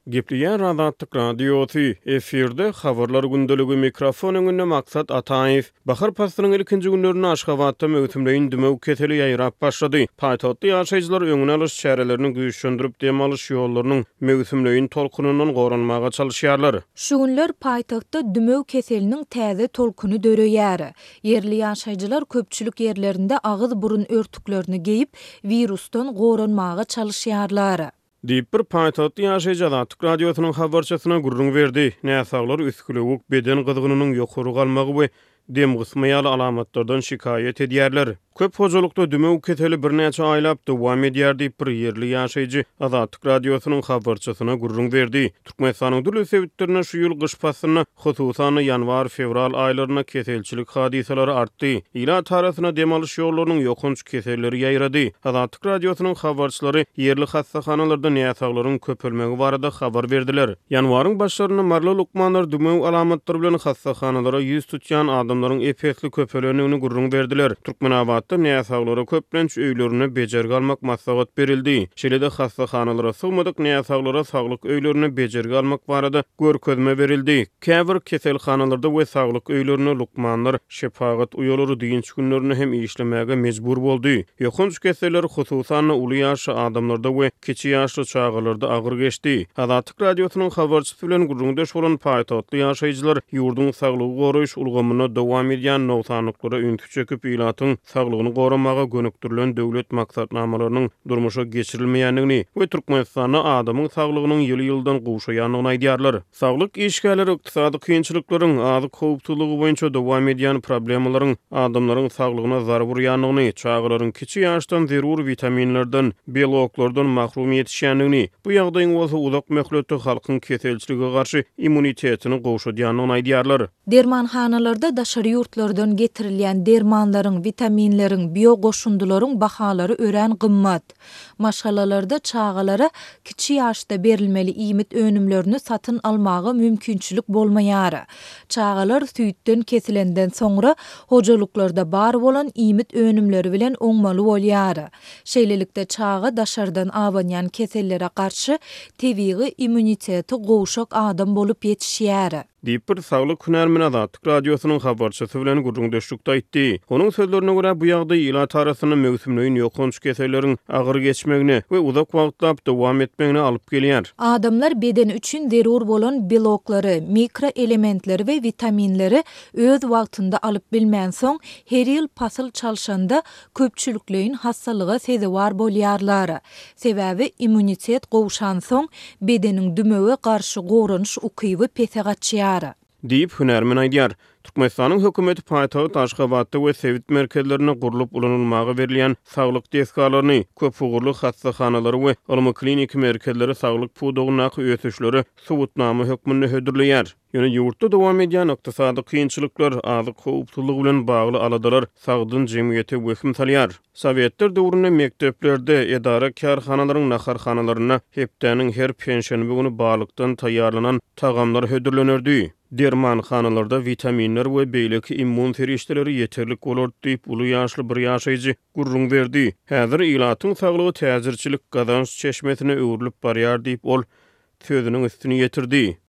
Gepliýär Azatlyk radiosy efirde habarlar gündeligi mikrofon öňünde maksat Ataýew bahar pasynyň ilkinji günlerini Aşgabatda möhümleýin dümew keteli ýaýrap başlady. Paýtagtda ýaşaýjylar öňüne alyş çärelerini güýçlendirip dem alyş ýollarynyň möhümleýin tolkunundan goranmaga çalyşýarlar. Şu günler paýtagtda dümew keseliniň täze tolkuny döreýär. Yerli ýaşaýjylar köpçülik ýerlerinde agyz burun örtüklerini geyip virusdan goranmaga çalyşýarlar. Diýip bir paýtagtda ýaşaýjy Azatlyk radiosynyň habarçysyna gurrun berdi. Näsaglar üskülewik beden gyzygynyň ýokary galmagy we dem gysmaýaly alamatlardan şikaýet edýärler. Köp hojalykda dümew keteli birnäçe aýlap dowam edýär diýip bir yerli ýaşaýjy Azatlyk radiosynyň habarçysyna gurrun berdi. Türkmenistanyň dürli sebitlerine şu ýyl gyş pasyny, hususan ýanwar-fevral aýlaryna keselçilik hadiseleri artdy. Ila tarasyna dem alyş ýollarynyň ýokunç keselleri ýaýrady. Azatlyk radiosynyň habarçylary yerli hastahanalarda näsaglaryň köpelmegi barada habar berdiler. Ýanwaryň başlaryna marly lukmanlar dümew alamatlary bilen hastahanalara ýüz tutýan adamlaryň efekli köpelenigini gurrun berdiler. Türkmenabatda näsaglara köplenç öýlerini bejerge almak maslahat berildi. Şeýle-de hastahanalara sığmadyk näsaglara saglyk öýlerini bejerge almak barada görkezme berildi. Käbir keselhanalarda we saglyk öýlerine lukmanlar şefagat uýalary diýinç günlerini hem işlemege mejbur boldy. Ýokunç keseller hususan uly ýaşy adamlarda we kiçi ýaşly çağalarda agyr geçdi. Azatlyk radiosynyň habarçysy bilen gurrundaş bolan paýtagtly ýaşaýjylar ýurduň saglygy goraýyş ulgamyna dowam edýän nowtanlyklara üntü çöküp ýylatyň saglygyny goramaga gönükdirilen döwlet maksatnamalarynyň durmuşa geçirilmeýändigini we Türkmenistanda adamyň saglygynyň ýyly-ýyldan gowşaýandygyny aýdýarlar. Saglyk işgärleri ykdysady kynçylyklaryň azyk howpsuzlygy boýunça dowam edýän problemlaryň adamlaryň saglygyna zarar berýändigini, çağalaryň kiçi ýaşdan zerur vitaminlerden, beloklardan mahrum etişýändigini, bu ýagdaýyň bolsa uzak möhletde halkyň keselçilige garşy immunitetini gowşadýandygyny aýdýarlar. Dermanhanalarda daşary ýurtlardan getirilýän dermanlaryň, vitaminleriň, biogoşundularyň bahalary örän gymmat. Maşgalalarda çağalara kiçi ýaşda berilmeli iýmit önümlerini satyn almagy mümkinçilik bolmaýar. Çağalar süýtden kesilenden soňra hojalyklarda bar bolan iýmit önümleri bilen oňmaly bolýar. Şeýlelikde çağa daşardan awanýan kesellere garşy tebigy immuniteti gowşak adam bolup ýetişýär. Diýip bir saglyk hünärmen Azatlyk radiosynyň habarçysy bilen gurrundaşlykda aýtdy. Onuň sözlerine görä bu ýagdaý ila tarasyny möhümleýin ýokunç keselleriň agyr geçmegine we uzak wagtlap dowam etmegine alyp gelýär. Adamlar beden üçin zerur bolan beloklary, mikroelementleri we vitaminleri öz wagtynda alyp bilmän soň her ýyl pasyl çalşanda köpçülikleýin hastalyga sezewar bolýarlar. Sebäbi immunitet gowşan soň bedeniň dümewe garşy goranyş ukyby pesegatçyar. Diýip hünärmen aýdýar. Türkmenistanyň hökümeti paýtagy Aşgabatda we sebit merkezlerine gurulup ulanylmagy berilýän saglyk deskalaryny, köp ugurly hastahanalary we ylmy klinik merkezleri saglyk pudugyna ötüşleri subutnama hökmünde hödürleýär. Ýöne ýurtda dowam edýän ykdysady kynçylyklar, azyk howpsuzlygy bilen bagly aladalar sagdyn jemgyýete wehim salýar. Sowetler döwründe mekdeplerde, edara karhanalaryň naharhanalaryna hepdeniň her penşenbe güni balykdan taýýarlanan tagamlar hödürlenerdi. Dermanhanalarda vitaminler we beýleki immun ferişdeleri ýeterlik bolar diýip uly ýaşly bir ýaşaýjy gurrun berdi. Häzir ýylatyň saglygy täzirçilik gazanç çeşmesine öwrülip barýar diýip ol sözüniň üstüne ýetirdi.